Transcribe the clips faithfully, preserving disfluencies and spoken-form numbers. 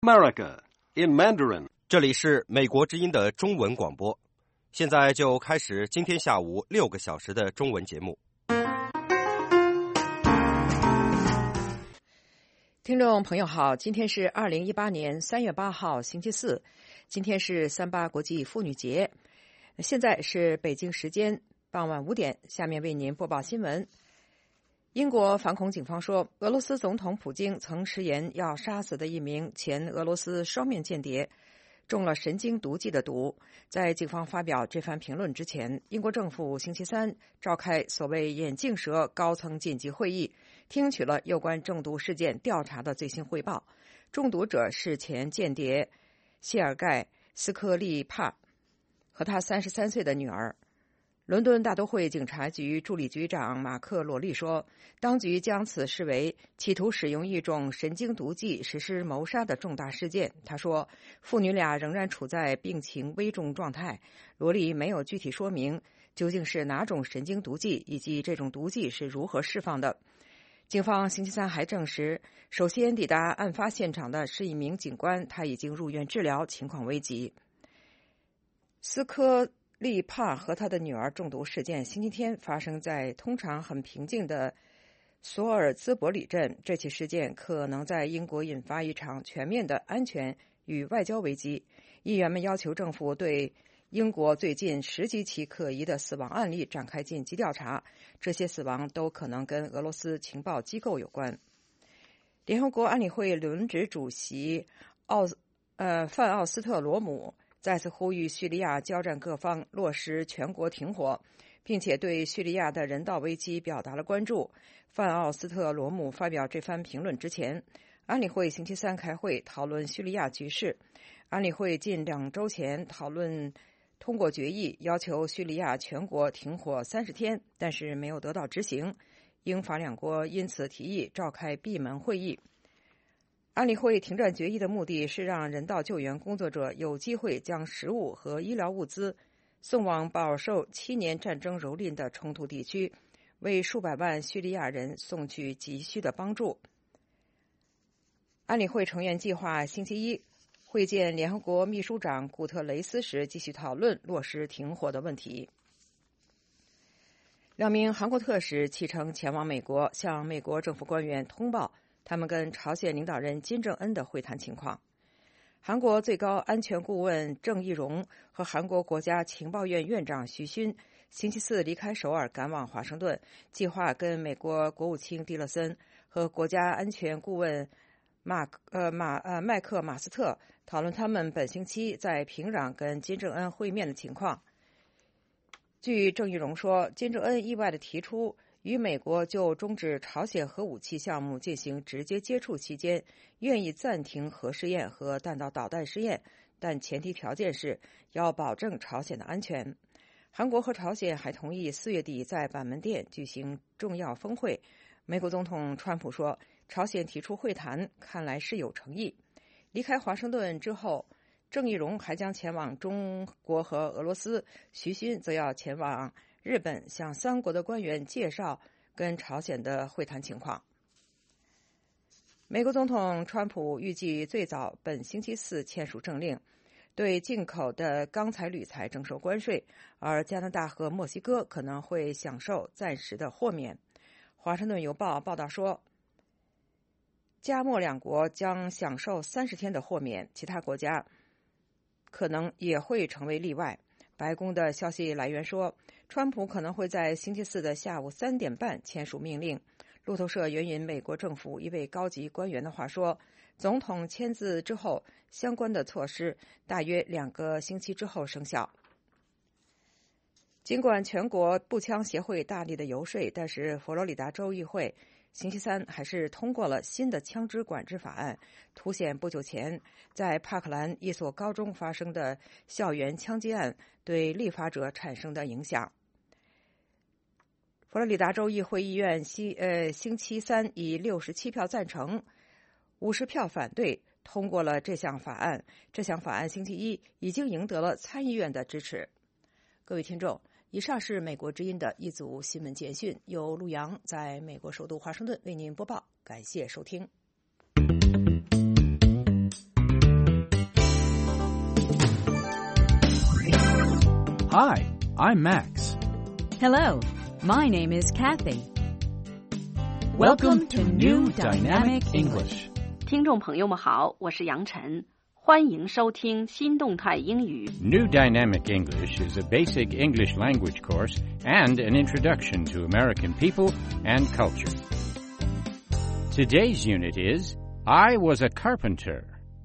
America in Mandarin。 这里是美国之音的中文广播，现在就开始今天下午六个小时的中文节目。 听众朋友好，今天是二零一八年三月八号星期四，今天是三八国际妇女节，现在是北京时间傍晚五点，下面为您播报新闻。英国反恐警方说，俄罗斯总统普京曾誓言要杀死的一名前俄罗斯双面间谍中了神经毒剂的毒。在警方发表这番评论之前，英国政府星期三召开所谓眼镜蛇高层紧急会议，听取了有关中毒事件调查的最新汇报。中毒者是前间谍谢尔盖·斯科利帕和他三十三岁的女儿。伦敦大都会警察局助理局长马克·罗利说，当局将此视为企图使用一种神经毒剂实施谋杀的重大事件。他说，父女俩仍然处在病情危重状态。罗利没有具体说明究竟是哪种神经毒剂以及这种毒剂是如何释放的。警方星期三还证实，首先抵达案发现场的是一名警官，他已经入院治疗，情况危急。斯科利帕和他的女儿中毒事件星期天发生在通常很平静的索尔兹伯里镇，这起事件可能在英国引发一场全面的安全与外交危机。议员们要求政府对英国最近十几起可疑的死亡案例展开紧急调查，这些死亡都可能跟俄罗斯情报机构有关。联合国安理会轮值主席奥呃范奥斯特罗姆再次呼吁叙利亚交战各方落实全国停火，并且对叙利亚的人道危机表达了关注。范奥斯特罗姆发表这番评论之前，安理会星期三开会讨论叙利亚局势。安理会近两周前讨论通过决议，要求叙利亚全国停火三十天，但是没有得到执行。英法两国因此提议召开闭门会议。安理会停战决议的目的是让人道救援工作者有机会将食物和医疗物资送往饱受七年战争蹂躏的冲突地区，为数百万叙利亚人送去急需的帮助。安理会成员计划星期一会见联合国秘书长古特雷斯时，继续讨论落实停火的问题。两名韩国特使启程前往美国，向美国政府官员通报他们跟朝鲜领导人金正恩的会谈情况。韩国最高安全顾问郑义溶和韩国国家情报院院长徐勋星期四离开首尔赶往华盛顿，计划跟美国国务卿蒂勒森和国家安全顾问马呃马呃麦克马斯特讨论他们本星期在平壤跟金正恩会面的情况。据郑义溶说，金正恩意外地提出与美国就终止朝鲜核武器项目进行直接接触期间，愿意暂停核试验和弹道导弹试验，但前提条件是要保证朝鲜的安全。韩国和朝鲜还同意四月底在板门店举行重要峰会。美国总统川普说，朝鲜提出会谈，看来是有诚意。离开华盛顿之后，郑义溶还将前往中国和俄罗斯，徐勋则要前往日本，向三国的官员介绍跟朝鲜的会谈情况。美国总统川普预计最早本星期四签署政令，对进口的钢材、铝材征收关税，而加拿大和墨西哥可能会享受暂时的豁免。华盛顿邮报报道说，加墨两国将享受三十天的豁免，其他国家可能也会成为例外。白宫的消息来源说，川普可能会在星期四的下午三点半签署命令。路透社援引美国政府一位高级官员的话说，总统签字之后，相关的措施大约两个星期之后生效。尽管全国步枪协会大力的游说，但是佛罗里达州议会星期三还是通过了新的枪支管制法案，凸显不久前在帕克兰一所高中发生的校园枪击案对立法者产生的影响。佛罗里达州议会议院星呃星期三以六十七票赞成、五十票反对通过了这项法案。这项法案星期一已经赢得了参议院的支持。各位听众，以上是美国之音的一组新闻简讯，由陆阳在美国首都华盛顿为您播报，感谢收听。 Hi, I'm Max. Hello, my name is Kathy. Welcome to New Dynamic English. 听众朋友们好，我是杨晨，欢迎收听新动态英语。 New Dynamic English is a basic English language course and an introduction to American people and culture. Today's unit is I Was a Carpenter.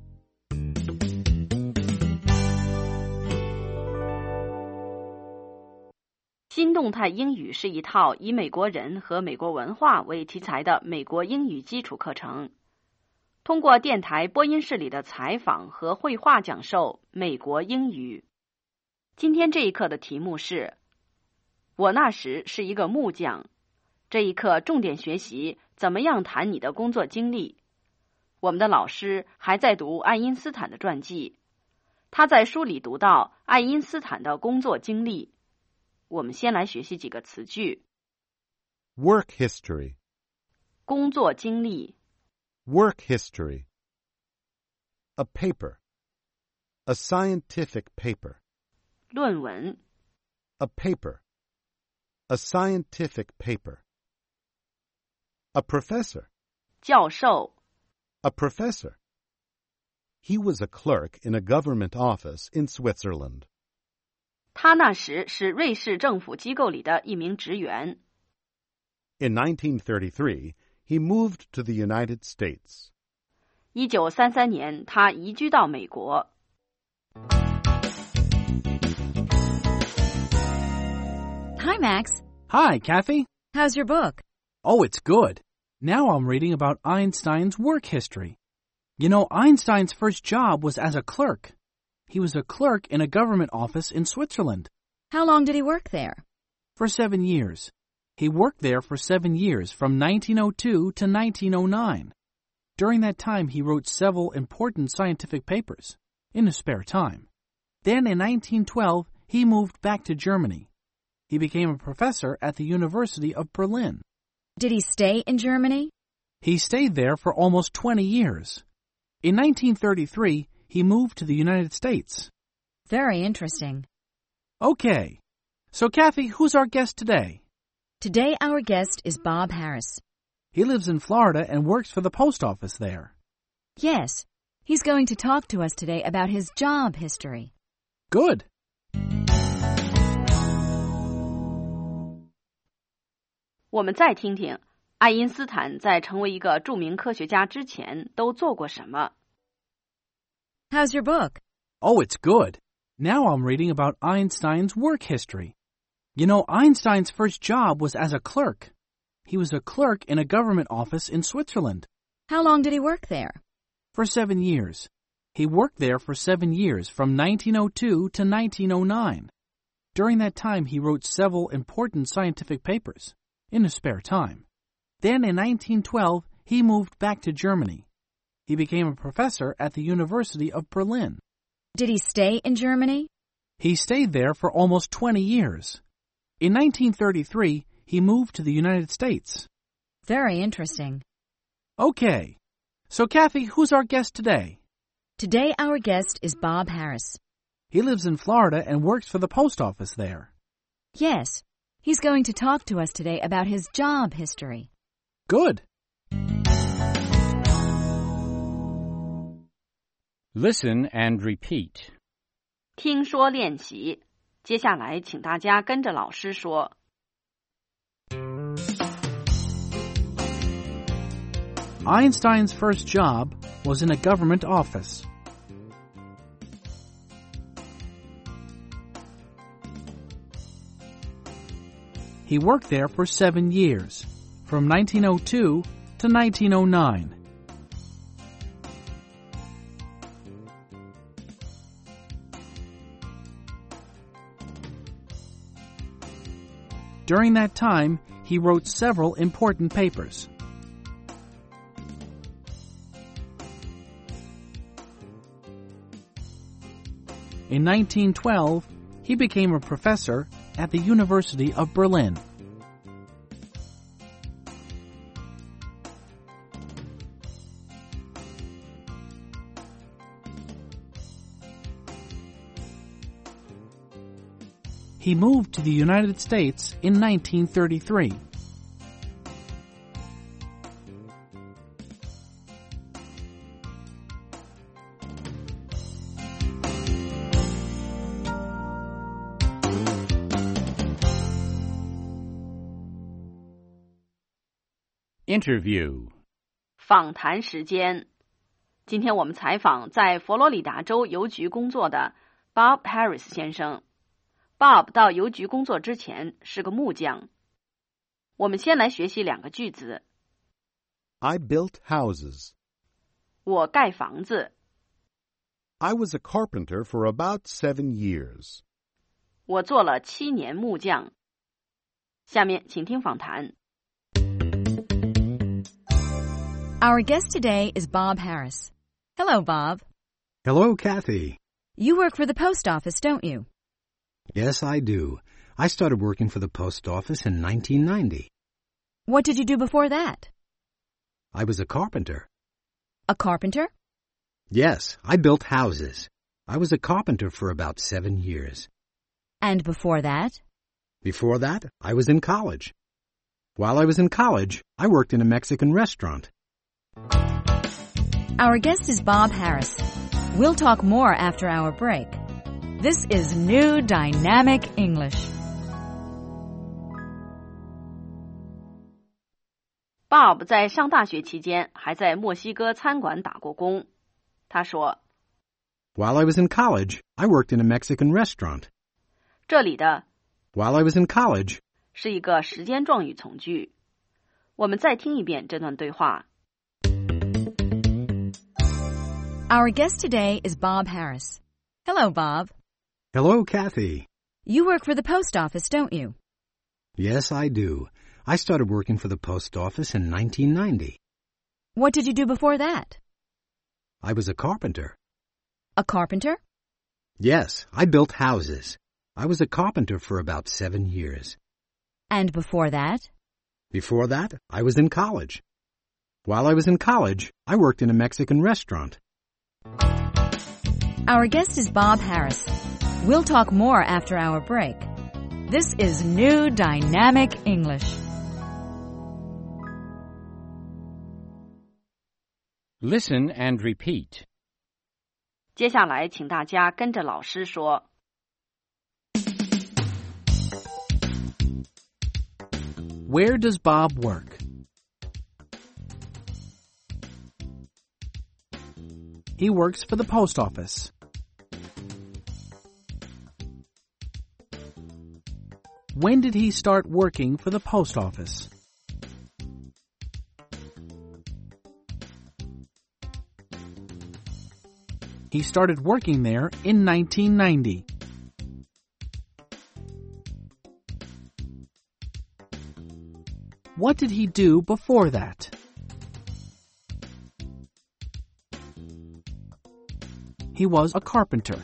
新动态英语是一套以美国人和美国文化为题材的美国英语基础课程，通过电台播音室里的采访和绘画讲授美国英语。今天这一课的题目是我那时是一个木匠。这一课重点学习怎么样谈你的工作经历。我们的老师还在读爱因斯坦的传记，他在书里读到爱因斯坦的工作经历。我们先来学习几个词句。 Work history. 工作经历。 Work history. A paper. A scientific paper. 论文。 A paper. A scientific paper. A professor. 教授。 A professor. He was a clerk in a government office in Switzerland. 他那时是瑞士政府机构里的一名职员。 In nineteen thirty-three, he moved to the United States. 一九三三年，他移居到美国。 Hi, Max. Hi, Kathy. How's your book? Oh, it's good. Now I'm reading about Einstein's work history. You know, Einstein's first job was as a clerk. He was a clerk in a government office in Switzerland. How long did he work there? For seven years. He worked there for seven years, from nineteen oh two to nineteen oh nine. During that time, he wrote several important scientific papers in his spare time. Then in nineteen twelve, he moved back to Germany. He became a professor at the University of Berlin. Did he stay in Germany? He stayed there for almost twenty years. In nineteen thirty-three, he moved to the United States. Very interesting. Okay. So, Kathy, who's our guest today? Today our guest is Bob Harris. He lives in Florida and works for the post office there. Yes, he's going to talk to us today about his job history. Good. 我们再听听爱因斯坦在成为一个著名科学家之前都做过什么。 How's your book? Oh, it's good. Now I'm reading about Einstein's work history. You know, Einstein's first job was as a clerk. He was a clerk in a government office in Switzerland. How long did he work there? For seven years. He worked there for seven years, from nineteen oh two to nineteen oh nine. During that time, he wrote several important scientific papers in his spare time. Then in nineteen twelve, he moved back to Germany. He became a professor at the University of Berlin. Did he stay in Germany? He stayed there for almost twenty years. In nineteen thirty-three, he moved to the United States. Very interesting. Okay. So, Kathy, who's our guest today? Today our guest is Bob Harris. He lives in Florida and works for the post office there. Yes, he's going to talk to us today about his job history. Good. Listen and repeat. 听说练习。接下来请大家跟着老师说。 Einstein's first job was in a government office. He worked there for seven years, from nineteen oh two to nineteen oh nine. During that time, he wrote several important papers. In nineteen twelve, he became a professor at the University of Berlin. He moved to the United States in nineteen thirty-three. Interview. 访谈时间。今天我们采访在佛罗里达州邮局工作的 Bob Harris 先生。Bob 到邮局工作之前是个木匠。我们先来学习两个句子。 I built houses. 我盖房子。 I was a carpenter for about seven years. 我做了七年木匠。下面请听访谈。 Our guest today is Bob Harris. Hello, Bob. Hello, Kathy. You work for the post office, don't you? Yes, I do. I started working for the post office in nineteen ninety. What did you do before that? I was a carpenter. A carpenter? Yes, I built houses. I was a carpenter for about seven years. And before that? Before that, I was in college. While I was in college, I worked in a Mexican restaurant. Our guest is Bob Harris. We'll talk more after our break. This is New Dynamic English. Bob 在上大学期间还在墨西哥餐馆打过工。他说 While I was in college, I worked in a Mexican restaurant. 这里的 While I was in college 是一个时间状语从句。我们再听一遍这段对话。 Our guest today is Bob Harris. Hello, Bob. Hello, Kathy. You work for the post office, don't you? Yes, I do. I started working for the post office in nineteen ninety. What did you do before that? I was a carpenter. A carpenter? Yes, I built houses. I was a carpenter for about seven years. And before that? Before that, I was in college. While I was in college, I worked in a Mexican restaurant. Our guest is Bob Harris. We'll talk more after our break. This is New Dynamic English. Listen and repeat. 接下来请大家跟着老师说。 Where does Bob work? He works for the post office. When did he start working for the post office? He started working there in nineteen ninety. What did he do before that? He was a carpenter.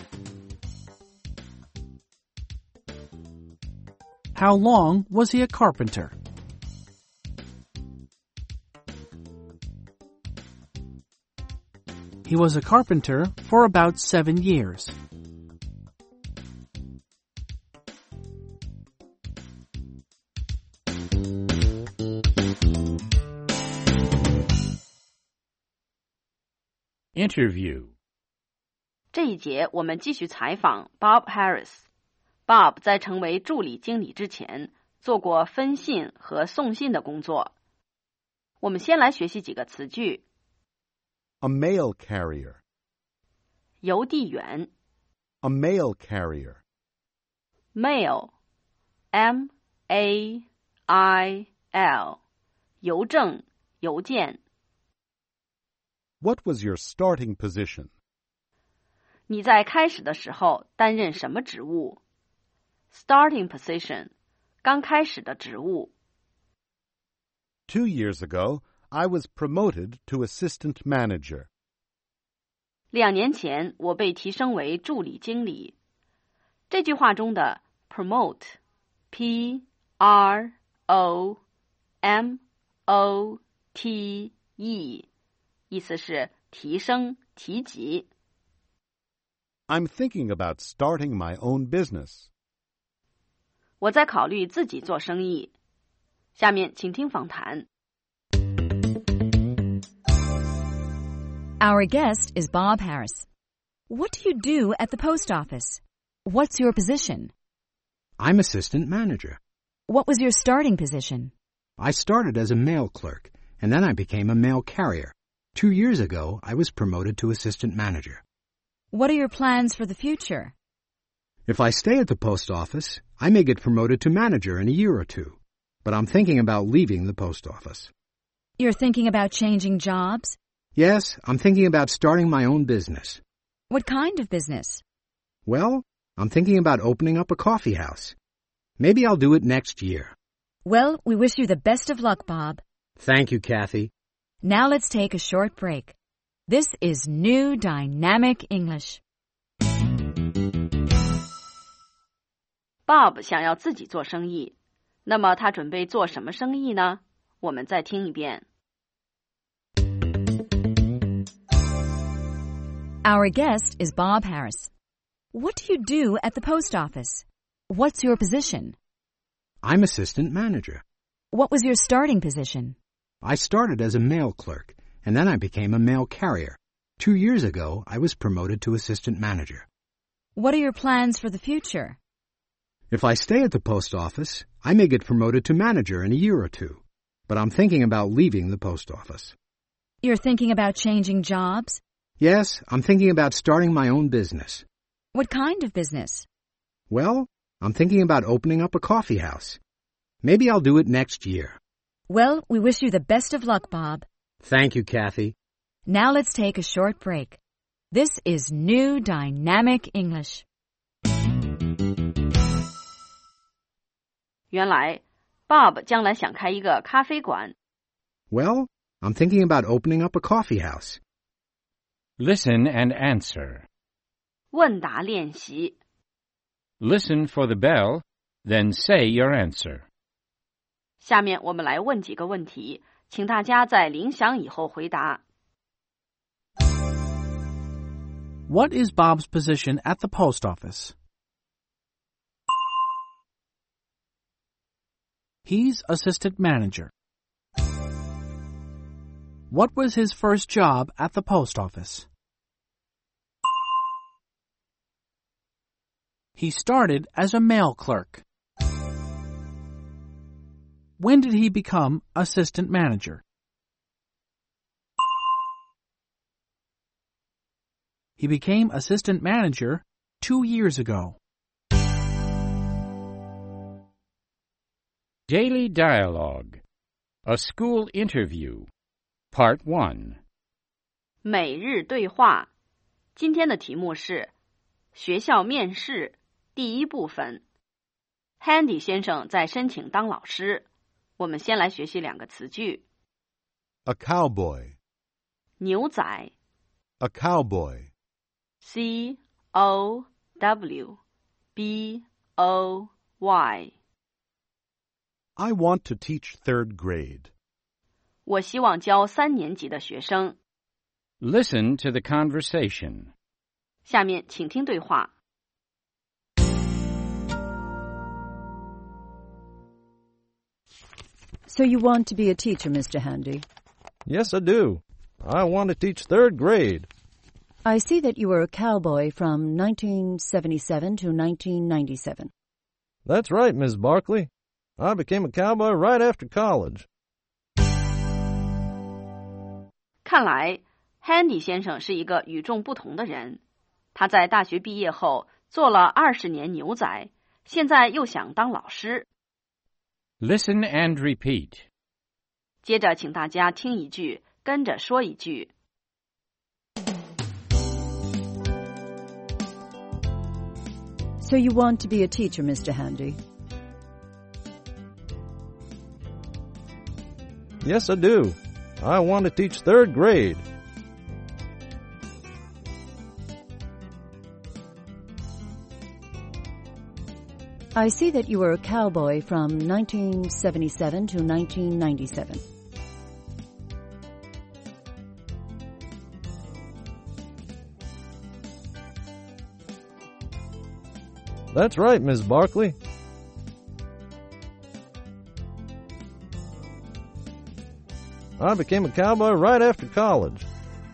How long was he a carpenter? He was a carpenter for about seven years. Interview. 这一节我们继续采访 Bob Harris。Bob 在成为助理经理之前，做过分信和送信的工作。我们先来学习几个词句。 A mail carrier. 邮递员。 A mail carrier. Mail. M A I L. 邮政、邮件。 What was your starting position? 你在开始的时候担任什么职务？ Starting position. 刚开始的职务。 Two years ago, I was promoted to assistant manager. 两年前，我被提升为助理经理。这句话中的 promote, P R O M O T E, 意思是提升、提及。 I'm thinking about starting my own business. 我在考虑自己做生意。下面请听访谈。 Our guest is Bob Harris. What do you do at the post office? What's your position? I'm assistant manager. What was your starting position? I started as a mail clerk, and then I became a mail carrier. Two years ago, I was promoted to assistant manager. What are your plans for the future? If I stay at the post office, I may get promoted to manager in a year or two, but I'm thinking about leaving the post office. You're thinking about changing jobs? Yes, I'm thinking about starting my own business. What kind of business? Well, I'm thinking about opening up a coffee house. Maybe I'll do it next year. Well, we wish you the best of luck, Bob. Thank you, Kathy. Now let's take a short break. This is New Dynamic English. Bob 想要自己做生意，那么他准备做什么生意呢？我们再听一遍。 Our guest is Bob Harris. What do you do at the post office? What's your position? I'm assistant manager. What was your starting position? I started as a mail clerk, and then I became a mail carrier. Two years ago, I was promoted to assistant manager. What are your plans for the future? If I stay at the post office, I may get promoted to manager in a year or two, but I'm thinking about leaving the post office. You're thinking about changing jobs? Yes, I'm thinking about starting my own business. What kind of business? Well, I'm thinking about opening up a coffee house. Maybe I'll do it next year. Well, we wish you the best of luck, Bob. Thank you, Kathy. Now let's take a short break. This is New Dynamic English. 原来 Bob 将来想开一个咖啡馆。 Well, I'm thinking about opening up a coffee house. Listen and answer. 问答练习。 Listen for the bell, then say your answer. 下面我们来问几个问题，请大家在铃响以后回答。 What is Bob's position at the post office? He's assistant manager. What was his first job at the post office? He started as a mail clerk. When did he become assistant manager? He became assistant manager two years ago. Daily Dialogue. A School Interview. Part one. 每日对话。今天的题目是学校面试第一部分。Handy 先生在申请当老师。我们先来学习两个词句。 A cowboy. 牛仔 A cowboy. C O W B O Y. I want to teach third grade. 我希望教三年级的学生。 Listen to the conversation. 下面请听对话。 So you want to be a teacher, Mister Handy? Yes, I do. I want to teach third grade. I see that you were a cowboy from nineteen seventy-seven to nineteen ninety-seven. That's right, Miss Barkley. I became a cowboy right after college. 看来 Handy 先生是一个与众不同的人。他在大学毕业后做了二十年牛仔，现在又想当老师。 Listen and repeat. 接着请大家听一句，跟着说一句。 So you want to be a teacher, Mister Handy? Yes, I do. I want to teach third grade. I see that you were a cowboy from nineteen seventy-seven to nineteen ninety-seven. That's right, Miss Barkley. I became a cowboy right after college.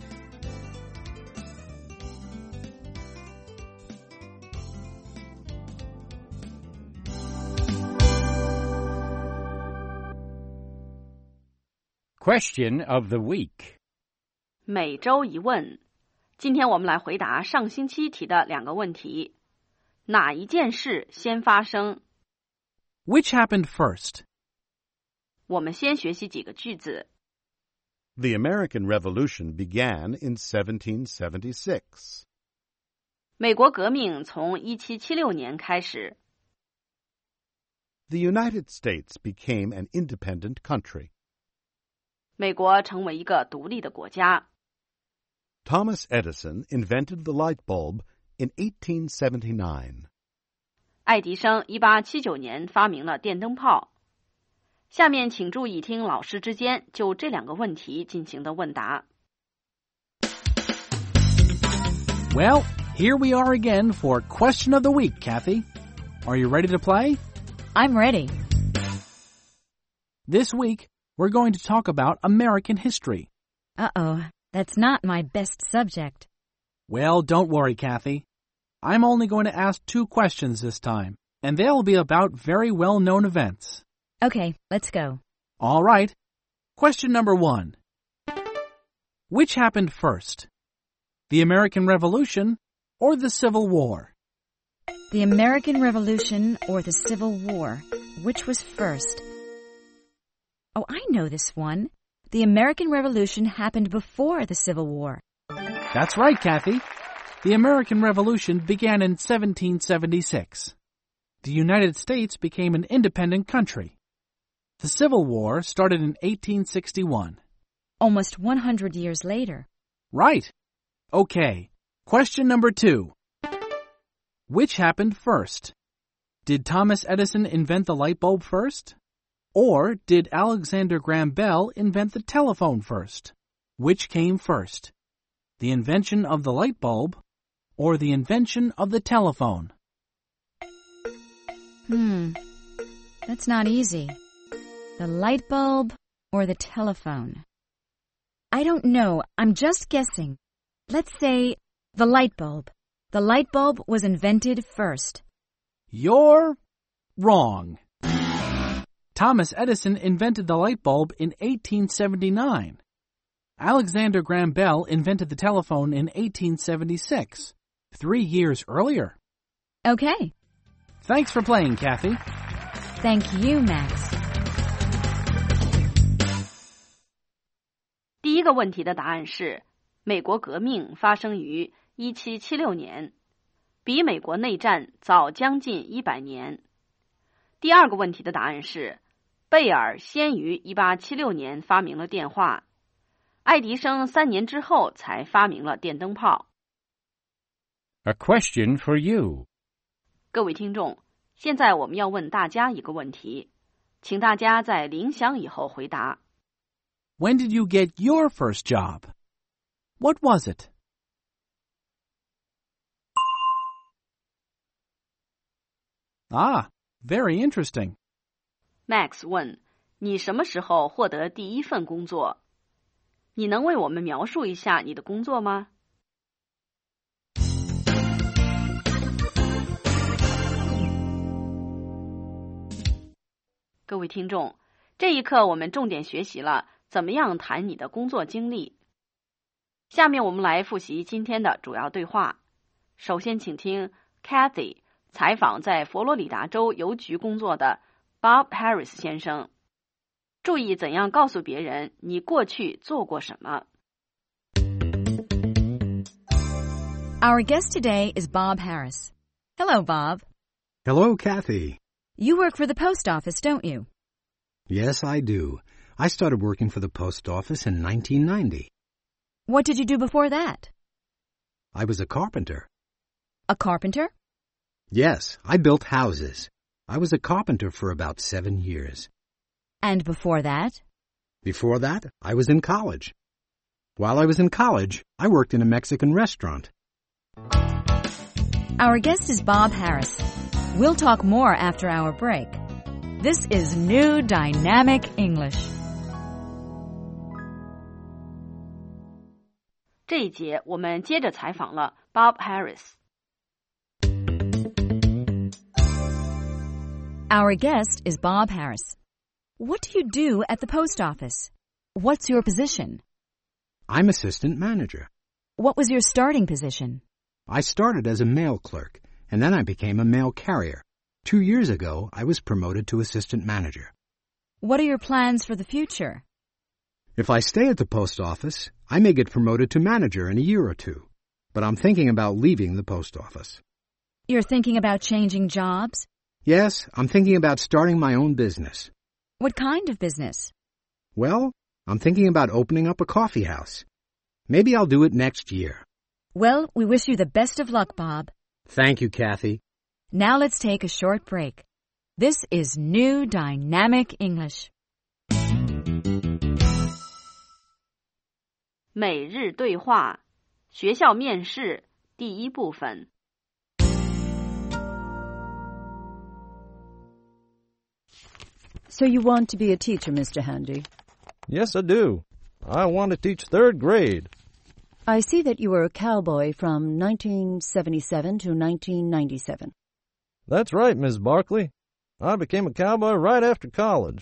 Question of the week. 每周一问，今天我们来回答上星期提的两个问题。哪一件事先发生？ Which happened first? 我们先学习几个句子。 The American Revolution began in seventeen seventy-six. 美国革命从一七七六年开始。 The United States became an independent country. 美国成为一个独立的国家。 Thomas Edison invented the light bulb in eighteen seventy-nine. 爱迪生一八七九年发明了电灯泡。下面请注意听老师之间就这两个问题进行的问答。 Well, here we are again for Question of the Week, Kathy. Are you ready to play? I'm ready. This week, we're going to talk about American history. Uh-oh, that's not my best subject. Well, don't worry, Kathy. I'm only going to ask two questions this time, and they'll be about very well-known events. Okay, let's go. All right. Question number one. Which happened first? The American Revolution or the Civil War? The American Revolution or the Civil War? Which was first? Oh, I know this one. The American Revolution happened before the Civil War. That's right, Kathy. The American Revolution began in seventeen seventy-six. The United States became an independent country. The Civil War started in eighteen sixty-one. Almost one hundred years later. Right. Okay. Question number two. Which happened first? Did Thomas Edison invent the light bulb first? Or did Alexander Graham Bell invent the telephone first? Which came first? The invention of the light bulb or the invention of the telephone? Hmm. That's not easy. The light bulb or the telephone? I don't know. I'm just guessing. Let's say the light bulb. The light bulb was invented first. You're wrong. Thomas Edison invented the light bulb in eighteen seventy-nine. Alexander Graham Bell invented the telephone in eighteen seventy-six, three years earlier. Okay. Thanks for playing, Kathy. Thank you, Max. 第一个问题的答案是，美国革命发生于一七七六年，比美国内战早将近一百年。第二个问题的答案是，贝尔先于一八七六年发明了电话，爱迪生三年之后才发明了电灯泡。 A question for you. 各位听众，现在我们要问大家一个问题，请大家在铃响以后回答。 When did you get your first job? What was it? Ah, very interesting. Max 问，你什么时候获得第一份工作？你能为我们描述一下你的工作吗？各位听众，这一课我们重点学习了怎么样谈你的工作经历。下面我们来复习今天的主要对话。首先请听 Kathy 采访在佛罗里达州邮局工作的 Bob Harris 先生。注意怎样告诉别人你过去做过什么。 Our guest today is Bob Harris. Hello, Bob. Hello, Kathy. You work for the post office, don't you? Yes, I do. I started working for the post office in nineteen ninety. What did you do before that? I was a carpenter. A carpenter? Yes, I built houses. I was a carpenter for about seven years. And before that? Before that, I was in college. While I was in college, I worked in a Mexican restaurant. Our guest is Bob Harris. We'll talk more after our break. This is New Dynamic English. 这一节我们接着采访了 Bob Harris。Our guest is Bob Harris. What do you do at the post office? What's your position? I'm assistant manager. What was your starting position? I started as a mail clerk, and then I became a mail carrier. Two years ago, I was promoted to assistant manager. What are your plans for the future? If I stay at the post office, I may get promoted to manager in a year or two. But I'm thinking about leaving the post office. You're thinking about changing jobs? Yes, I'm thinking about starting my own business. What kind of business? Well, I'm thinking about opening up a coffee house. Maybe I'll do it next year. Well, we wish you the best of luck, Bob. Thank you, Kathy. Now let's take a short break. This is New Dynamic English. 每日对话，学校面试第一部分。 So you want to be a teacher, Mister Handy? Yes, I do. I want to teach third grade. I see that you were a cowboy from nineteen seventy-seven to nineteen ninety-seven. That's right, Miz Barkley. I became a cowboy right after college.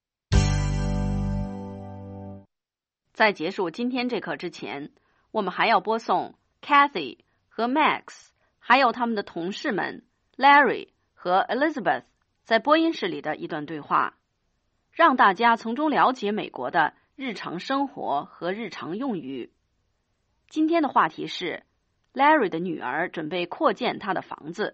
在结束今天这课之前，我们还要播送 Kathy 和 Max 还有他们的同事们 Larry 和 Elizabeth 在播音室里的一段对话，让大家从中了解美国的日常生活和日常用语。今天的话题是 Larry 的女儿准备扩建她的房子。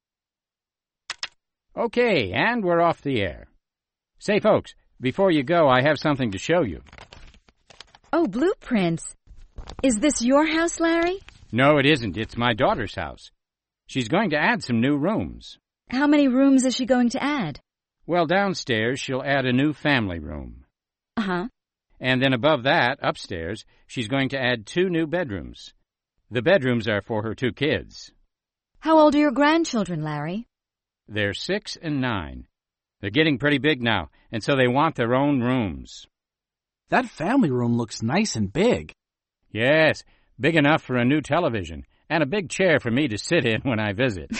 Okay, and we're off the air. Say, folks, before you go, I have something to show you. Oh, blueprints. Is this your house, Larry? No, it isn't. It's my daughter's house. She's going to add some new rooms. How many rooms is she going to add? Well, downstairs, she'll add a new family room. Uh-huh. And then above that, upstairs, she's going to add two new bedrooms. The bedrooms are for her two kids. How old are your grandchildren, Larry? They're six and nine. They're getting pretty big now, and so they want their own rooms. That family room looks nice and big. Yes, big enough for a new television, and a big chair for me to sit in when I visit.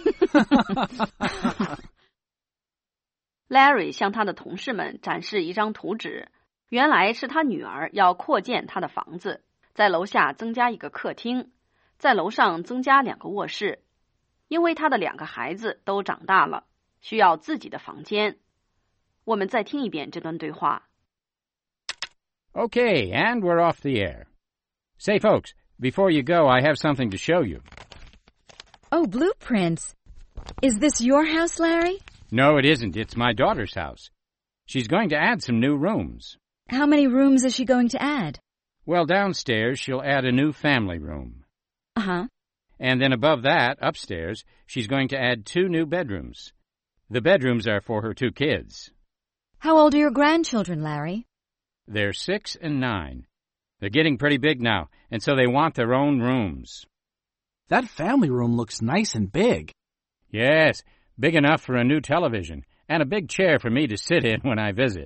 Larry 向他的同事们展示一张图纸，原来是他女儿要扩建他的房子，在楼下增加一个客厅，在楼上增加两个卧室，因为他的两个孩子都长大了，需要自己的房间。我们再听一遍这段对话。 Okay, and we're off the air. Say, folks, before you go, I have something to show you. Oh, blueprints. Is this your house, Larry? No, it isn't. It's my daughter's house. She's going to add some new rooms. How many rooms is she going to add? Well, downstairs, she'll add a new family room. Uh-huh. And then above that, upstairs, she's going to add two new bedrooms. The bedrooms are for her two kids. How old are your grandchildren, Larry? They're six and nine. They're getting pretty big now, and so they want their own rooms. That family room looks nice and big. Yes, big enough for a new television, and a big chair for me to sit in when I visit.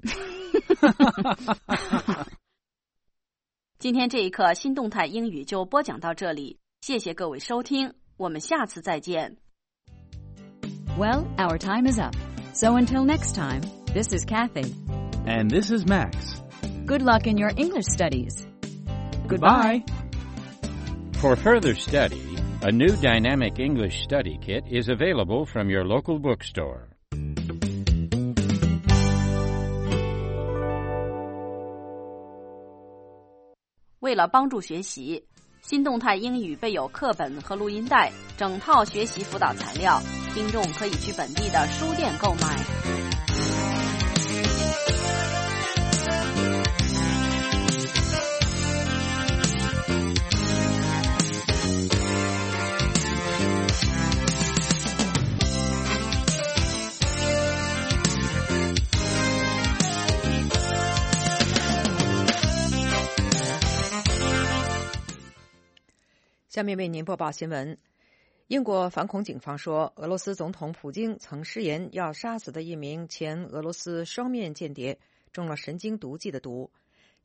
今天这一课新动态英语就播讲到这里，谢谢各位收听，我们下次再见。 Well, our time is up. So until next time, this is Kathy. And this is Max. Good luck in your English studies. Goodbye. For further study, a new Dynamic English Study Kit is available from your local bookstore. 为了帮助学习，新动态英语备有课本和录音带，整套学习辅导材料，听众可以去本地的书店购买。 下面为您播报新闻。英国反恐警方说，俄罗斯总统普京曾誓言要杀死的一名前俄罗斯双面间谍中了神经毒剂的毒。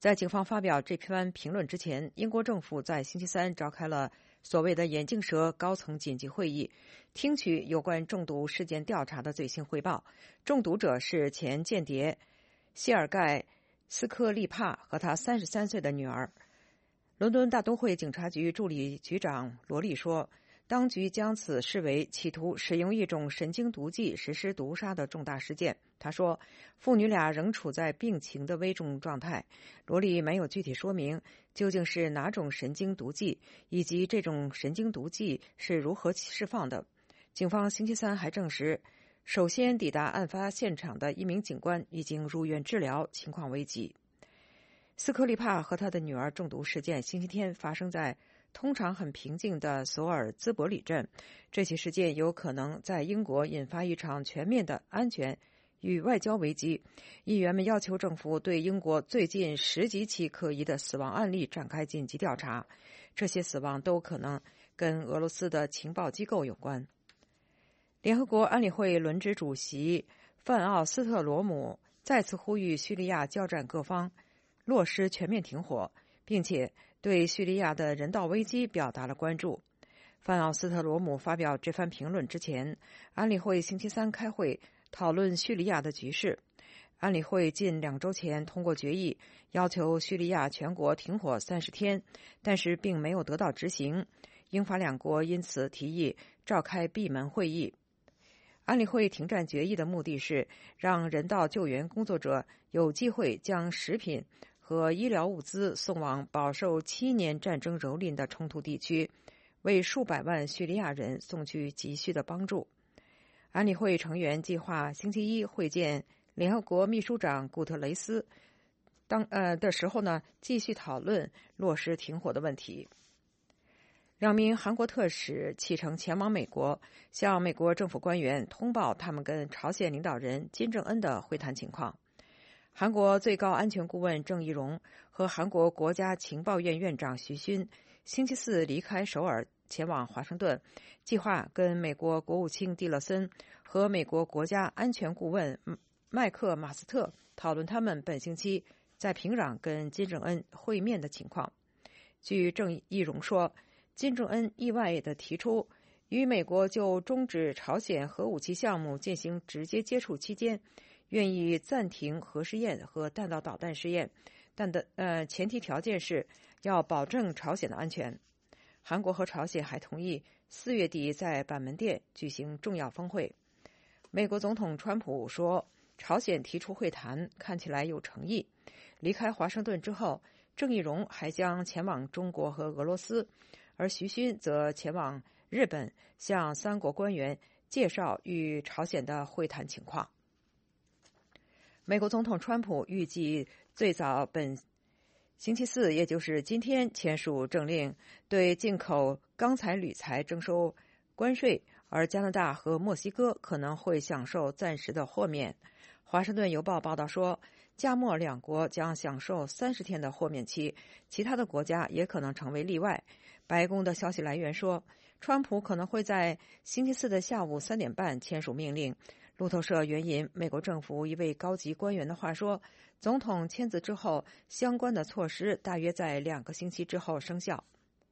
在警方发表这篇评论之前，英国政府在星期三召开了所谓的眼镜蛇高层紧急会议，听取有关中毒事件调查的最新汇报。中毒者是前间谍谢尔盖·斯科利帕和他三十三岁的女儿。伦敦大都会警察局助理局长罗利说，当局将此视为企图使用一种神经毒剂实施毒杀的重大事件。他说，父女俩仍处在病情的危重状态。罗利没有具体说明究竟是哪种神经毒剂，以及这种神经毒剂是如何释放的。警方星期三还证实，首先抵达案发现场的一名警官已经入院治疗，情况危急。斯科利帕和他的女儿中毒事件星期天发生在通常很平静的索尔兹伯里镇。这起事件有可能在英国引发一场全面的安全与外交危机。议员们要求政府对英国最近十几起可疑的死亡案例展开紧急调查，这些死亡都可能跟俄罗斯的情报机构有关。联合国安理会轮值主席范奥斯特罗姆再次呼吁叙利亚交战各方落实全面停火，并且对叙利亚的人道危机表达了关注。范奥斯特罗姆发表这番评论之前，安理会星期三开会讨论叙利亚的局势。安理会近两周前通过决议，要求叙利亚全国停火三十天，但是并没有得到执行。英法两国因此提议召开闭门会议。安理会停战决议的目的是让人道救援工作者有机会将食品和医疗物资送往饱受七年战争蹂躏的冲突地区，为数百万叙利亚人送去急需的帮助。安理会成员计划星期一会见联合国秘书长古特雷斯当呃的时候呢，继续讨论落实停火的问题。两名韩国特使启程前往美国，向美国政府官员通报他们跟朝鲜领导人金正恩的会谈情况。韩国最高安全顾问郑义溶和韩国国家情报院院长徐勋星期四离开首尔前往华盛顿，计划跟美国国务卿蒂勒森和美国国家安全顾问麦克马斯特讨论他们本星期在平壤跟金正恩会面的情况。据郑义溶说，金正恩意外地提出，与美国就终止朝鲜核武器项目进行直接接触期间，愿意暂停核试验和弹道导弹试验，但的呃前提条件是要保证朝鲜的安全。韩国和朝鲜还同意四月底在板门店举行重要峰会。美国总统川普说，朝鲜提出会谈看起来有诚意。离开华盛顿之后，郑义溶还将前往中国和俄罗斯，而徐勋则前往日本，向三国官员介绍与朝鲜的会谈情况。美国总统川普预计最早本星期四，也就是今天签署政令，对进口钢材、铝材征收关税，而加拿大和墨西哥可能会享受暂时的豁免。华盛顿邮报报道说，加墨两国将享受三十天的豁免期，其他的国家也可能成为例外。白宫的消息来源说，川普可能会在星期四的下午三点半签署命令。路透社援引美国政府一位高级官员的话说，总统签字之后，相关的措施大约在两个星期之后生效。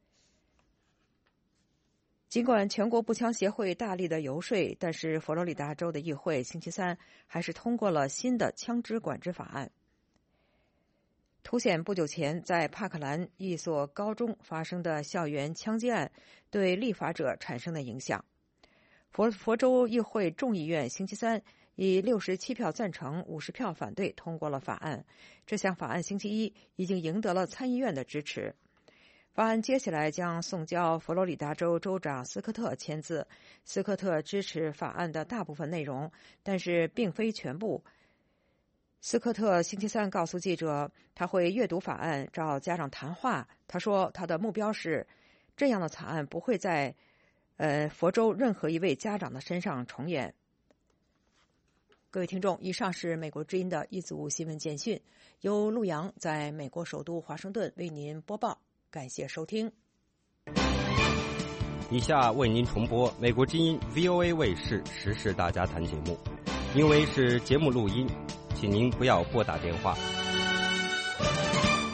尽管全国步枪协会大力的游说，但是佛罗里达州的议会星期三还是通过了新的枪支管制法案，凸显不久前在帕克兰一所高中发生的校园枪击案对立法者产生的影响。佛佛州议会众议院星期三以六十七票赞成、五十票反对通过了法案。这项法案星期一已经赢得了参议院的支持。法案接下来将送交佛罗里达州州长斯科特签字。斯科特支持法案的大部分内容，但是并非全部。斯科特星期三告诉记者，他会阅读法案，找家长谈话。他说，他的目标是这样的法案不会在呃佛州任何一位家长的身上重演。各位听众，以上是美国之音的一组新闻简讯，由陆洋在美国首都华盛顿为您播报。感谢收听。 以下为您重播美国之音 V O A 卫视时事大家谈节目，因为是节目录音，请您不要拨打电话。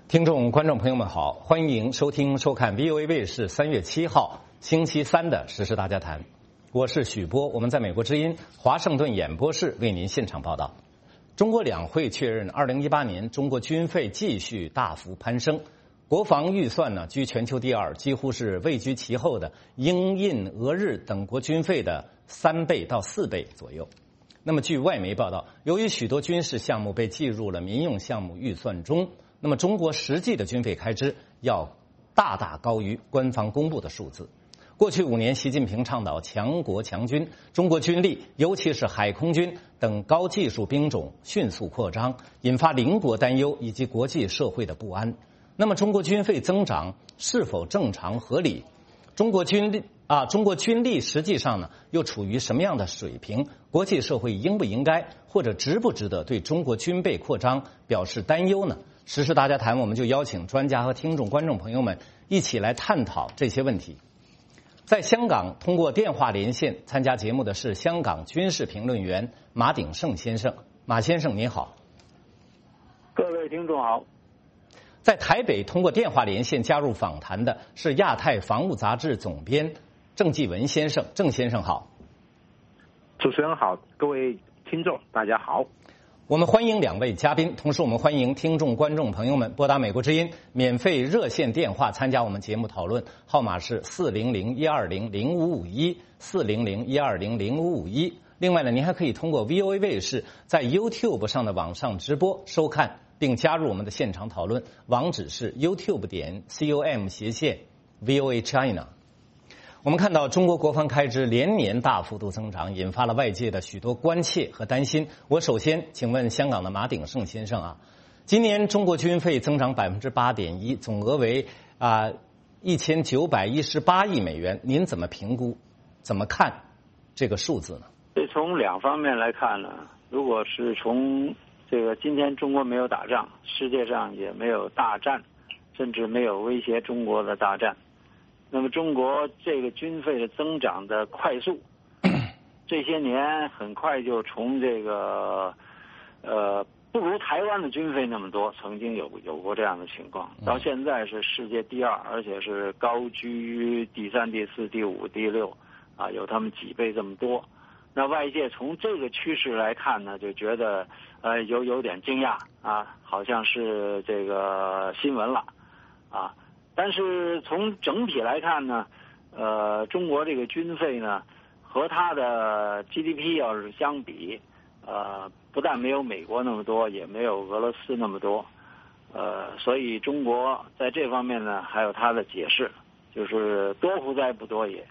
听众、观众朋友们好，欢迎收听、收看 V O A 卫视三月七号星期三的时事大家谈。我是许波，我们在美国之音华盛顿演播室为您现场报道。中国两会确认，二零一八年中国军费继续大幅攀升，国防预算呢居全球第二，几乎是位居其后的英、印、俄、日等国军费的三倍到四倍左右。那么，据外媒报道，由于许多军事项目被计入了民用项目预算中，那么中国实际的军费开支要大大高于官方公布的数字。过去五年，习近平倡导强国强军，中国军力尤其是海空军等高技术兵种迅速扩张，引发邻国担忧以及国际社会的不安。那么中国军费增长是否正常合理？中国军力啊，中国军力实际上呢又处于什么样的水平？国际社会应不应该或者值不值得对中国军备扩张表示担忧呢？时事大家谈，我们就邀请专家和听众、观众朋友们一起来探讨这些问题。在香港通过电话连线参加节目的是香港军事评论员马鼎盛先生。马先生您好。 各位听众好。 在台北通过电话连线加入访谈的是亚太防务杂志总编郑继文先生。郑先生好。 主持人好，各位听众大家好。 我们欢迎两位嘉宾，同时我们欢迎听众、观众朋友们拨打美国之音免费热线电话参加我们节目讨论，号码是四零零一二零零五五一四零零一二零零五五一。另外呢，您还可以通过 V O A 卫视在 YouTube 上的网上直播收看，并加入我们的现场讨论，网址是 YouTube 点 com 斜线 V O A China。我们看到中国国防开支连年大幅度增长，引发了外界的许多关切和担心。我首先请问香港的马鼎盛先生啊，今年中国军费增长百分之八点一，总额为啊一千九百一十八亿美元，您怎么评估？怎么看这个数字呢？ 这从两方面来看呢，如果是从这个今天中国没有打仗，世界上也没有大战，甚至没有威胁中国的大战。那么中国这个军费的增长的快速，这些年很快就从这个呃不如台湾的军费那么多，曾经有有过这样的情况，到现在是世界第二，而且是高居第三、第四、第五、第六，啊，有他们几倍这么多。那外界从这个趋势来看呢，就觉得呃有有点惊讶啊，好像是这个新闻了啊。但是从整体来看呢，呃，中国这个军费呢，和它的 G D P 要是相比，呃，不但没有美国那么多，也没有俄罗斯那么多，呃，所以中国在这方面呢，还有它的解释，就是多乎哉不多也。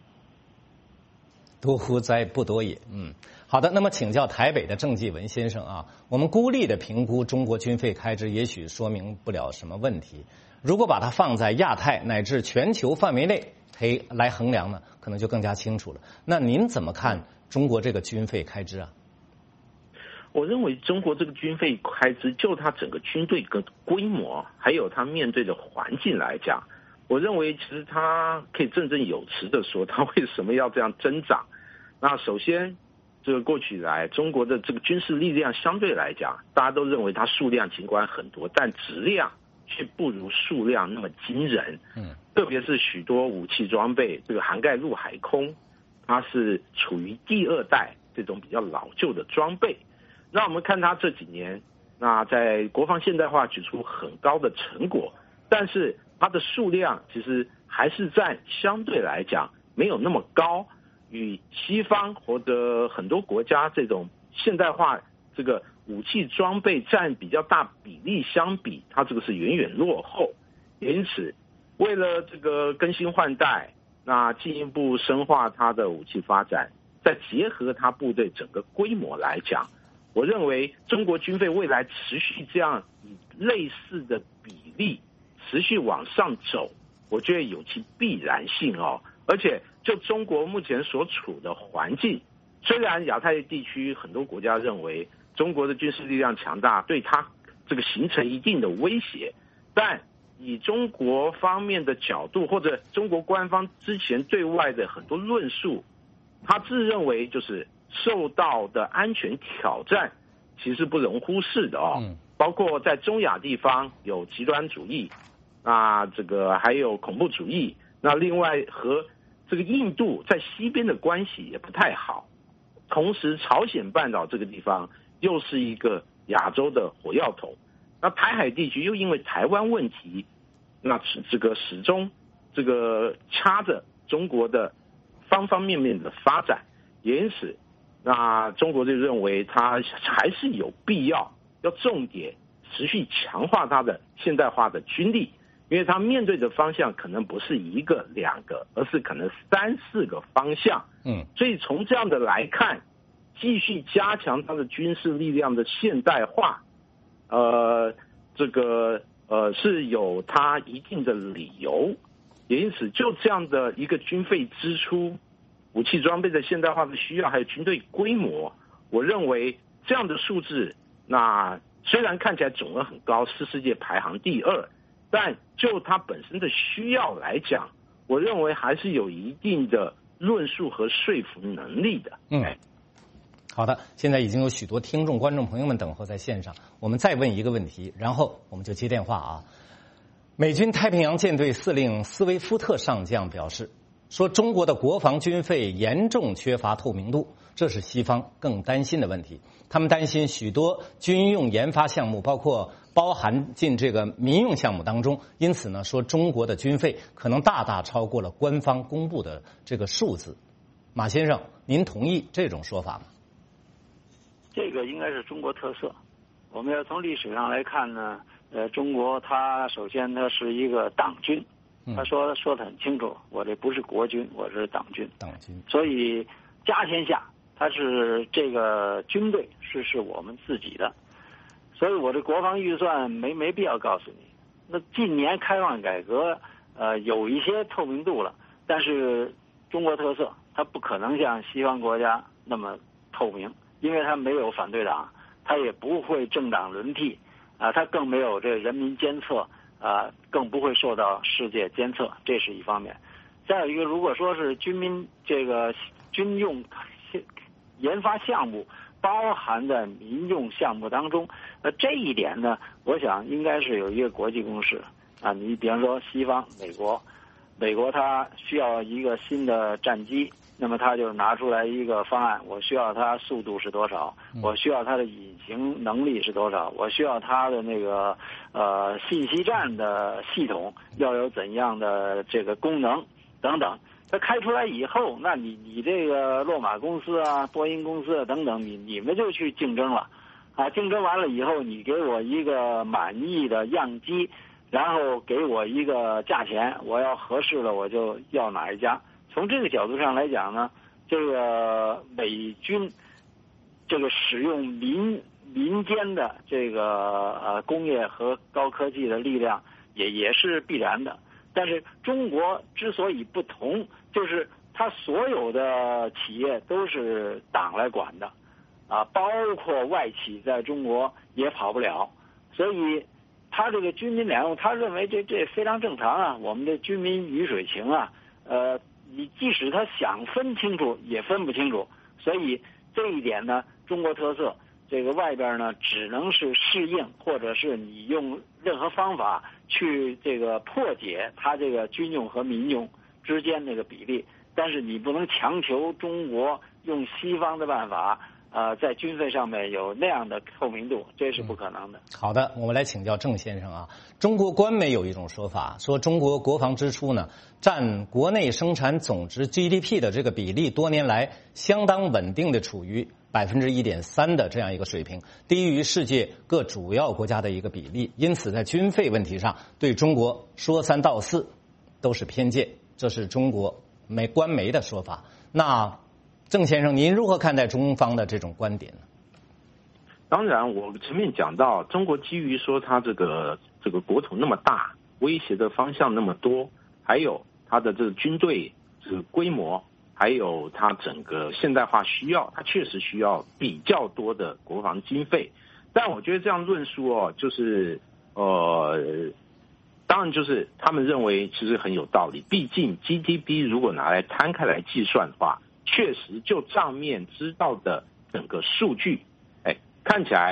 多乎哉不多也，嗯，好的。那么请教台北的郑继文先生啊，我们孤立的评估中国军费开支，也许说明不了什么问题。如果把它放在亚太乃至全球范围内嘿来衡量呢，可能就更加清楚了。那您怎么看中国这个军费开支啊？ 我认为中国这个军费开支，就它整个军队的规模，还有它面对的环境来讲，我认为其实它可以振振有词的说，它为什么要这样增长？那首先，这个过去以来，中国的这个军事力量相对来讲，大家都认为它数量尽管很多，但质量却不如数量那么惊人。嗯，特别是许多武器装备，这个涵盖陆海空，它是处于第二代这种比较老旧的装备。那我们看它这几年，那在国防现代化举出很高的成果，但是它的数量其实还是在相对来讲没有那么高，与西方或者很多国家这种现代化这个武器装备占比较大比例相比，它这个是远远落后。因此，为了这个更新换代，那进一步深化它的武器发展，再结合它部队整个规模来讲，我认为中国军费未来持续这样以类似的比例持续往上走，我觉得有其必然性哦。而且就中国目前所处的环境，虽然亚太地区很多国家认为中国的军事力量强大，对它这个形成一定的威胁，但以中国方面的角度，或者中国官方之前对外的很多论述，他自认为就是受到的安全挑战其实不容忽视的哦。嗯、 包括在中亚地方有极端主义，那这个还有恐怖主义，那另外和这个印度在西边的关系也不太好，同时朝鲜半岛这个地方又是一个亚洲的火药桶，那台海地区又因为台湾问题，那这个始终这个掐着中国的方方面面的发展，也因此那中国就认为它还是有必要要重点持续强化它的现代化的军力，因为它面对的方向可能不是一个两个，而是可能三四个方向。 嗯， 所以从这样的来看，继续加强它的军事力量的现代化，呃，这个呃是有它一定的理由。也因此，就这样的一个军费支出、武器装备的现代化的需要，还有军队规模，我认为这样的数字，那虽然看起来总额很高，是世界排行第二，但就它本身的需要来讲，我认为还是有一定的论述和说服能力的。 嗯，好的，现在已经有许多听众、观众朋友们等候在线上，我们再问一个问题，然后我们就接电话啊。美军太平洋舰队司令斯威夫特上将表示，说中国的国防军费严重缺乏透明度，这是西方更担心的问题。他们担心许多军用研发项目，包括包含进这个民用项目当中，因此呢，说中国的军费可能大大超过了官方公布的这个数字。马先生，您同意这种说法吗？ 这个应该是中国特色。我们要从历史上来看呢，呃，中国它首先它是一个党军，他说说得很清楚，我这不是国军，我是党军。 党军。 所以家天下，它是这个军队是是我们自己的，所以我这国防预算没没必要告诉你。那近年开放改革，呃，有一些透明度了，但是中国特色，它不可能像西方国家那么透明，因为它没有反对党，它也不会政党轮替，啊、呃，它更没有这个人民监测，啊、呃，更不会受到世界监测，这是一方面。再有一个，如果说是军民这个军用研发项目包含在民用项目当中，那这一点呢，我想应该是有一个国际共识啊。你比方说西方美国，美国它需要一个新的战机，那么它就拿出来一个方案，我需要它速度是多少，我需要它的隐形能力是多少，我需要它的那个呃信息战的系统要有怎样的这个功能等等。它开出来以后，那你你这个洛马公司啊、波音公司啊等等，你你们就去竞争了，啊，竞争完了以后，你给我一个满意的样机，然后给我一个价钱，我要合适了我就要哪一家。从这个角度上来讲呢，这个美军这个使用民民间的这个呃工业和高科技的力量也也是必然的。但是中国之所以不同，就是它所有的企业都是党来管的，啊，包括外企在中国也跑不了，所以他这个军民两用，他认为这这非常正常啊，我们的军民鱼水情啊，呃，你即使他想分清楚也分不清楚，所以这一点呢，中国特色，这个外边呢只能是适应，或者是你用任何方法去这个破解它这个军用和民用之间那个比例，但是你不能强求中国用西方的办法，呃，在军费上面有那样的透明度，这是不可能的。 嗯、好的，我们来请教郑先生啊。中国官媒有一种说法，说中国国防支出呢占国内生产总值 G D P 的这个比例，多年来相当稳定的处于百分之一点三的这样一个水平，低于世界各主要国家的一个比例。因此，在军费问题上，对中国说三道四都是偏见，这是中国媒官媒的说法。那郑先生，您如何看待中方的这种观点呢？ 当然，我前面讲到，中国基于说它这个这个国土那么大，威胁的方向那么多，还有它的这个军队这个规模，还有它整个现代化需要，它确实需要比较多的国防经费。但我觉得这样论述哦，就是呃，当然就是他们认为其实很有道理。毕竟 G D P 如果拿来摊开来计算的话，确实就账面知道的整个数据，哎，看起来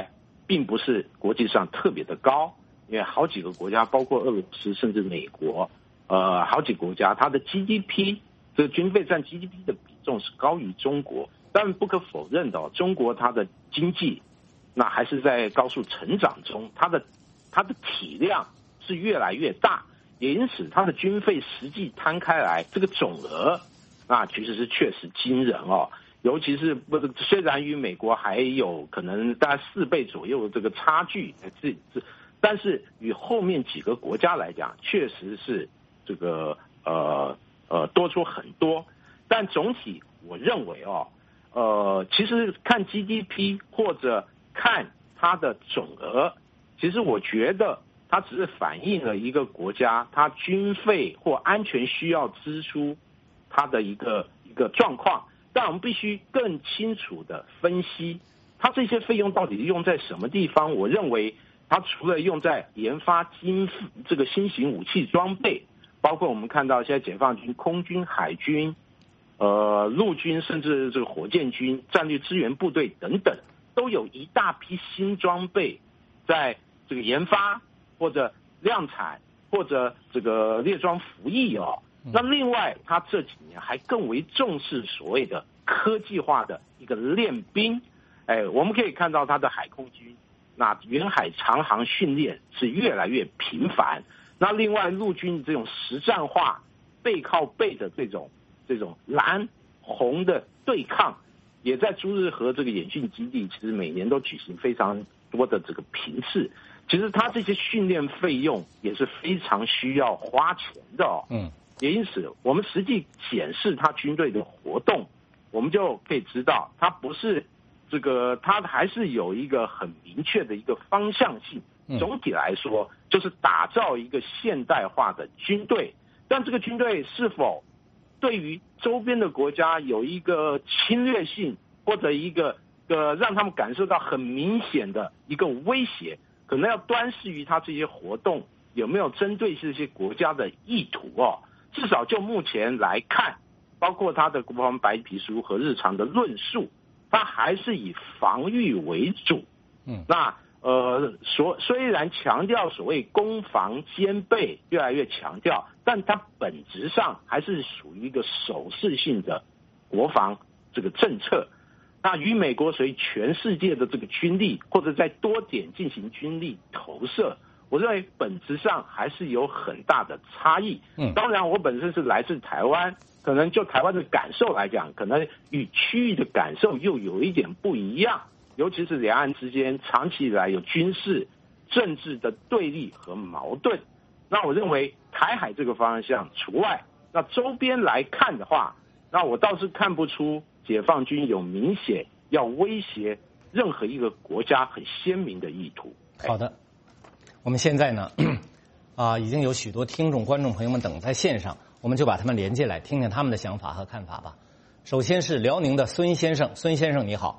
并不是国际上特别的高，因为好几个国家，包括俄罗斯甚至美国，呃，好几个国家它的 G D P 这个军费占 G D P 的比重是高于中国。但不可否认的，中国它的经济那还是在高速成长中，它的它的体量是越来越大，也因此它的军费实际摊开来，这个总额那其实是确实惊人哦。尤其是不是虽然与美国还有可能大概四倍左右的这个差距，这这，但是与后面几个国家来讲，确实是这个呃呃多出很多。但总体我认为哦。呃，其实看 G D P 或者看它的总额，其实我觉得它只是反映了一个国家它军费或安全需要支出它的一个一个状况。但我们必须更清楚的分析，它这些费用到底用在什么地方。我认为它除了用在研发新这个新型武器装备，包括我们看到现在解放军空军、海军。呃，陆军甚至这个火箭军、战略支援部队等等，都有一大批新装备在这个研发或者量产或者这个列装服役哦。那另外，他这几年还更为重视所谓的科技化的一个练兵。哎，我们可以看到他的海空军，那远海长航训练是越来越频繁。那另外，陆军这种实战化、背靠背的这种。这种蓝红的对抗，也在朱日和这个演训基地，其实每年都举行非常多的这个频次。其实他这些训练费用也是非常需要花钱的哦。嗯，也因此，我们实际检视他军队的活动，我们就可以知道，他不是这个，他还是有一个很明确的一个方向性。总体来说，就是打造一个现代化的军队。但这个军队是否对于周边的国家有一个侵略性，或者一个呃让他们感受到很明显的一个威胁，可能要端视于他这些活动有没有针对这些国家的意图哦。至少就目前来看，包括他的国防白皮书和日常的论述，他还是以防御为主。嗯，那呃，所虽然强调所谓攻防兼备，越来越强调，但它本质上还是属于一个守势性的国防这个政策。那与美国随全世界的这个军力，或者在多点进行军力投射，我认为本质上还是有很大的差异。嗯，当然，我本身是来自台湾，可能就台湾的感受来讲，可能与区域的感受又有一点不一样。尤其是两岸之间长期以来有军事、政治的对立和矛盾，那我认为台海这个方向除外。那周边来看的话，那我倒是看不出解放军有明显要威胁任何一个国家很鲜明的意图。 好的，我们现在呢，啊，已经有许多听众、观众朋友们等在线上，我们就把他们连接来，听听他们的想法和看法吧。首先是辽宁的孙先生，孙先生你好。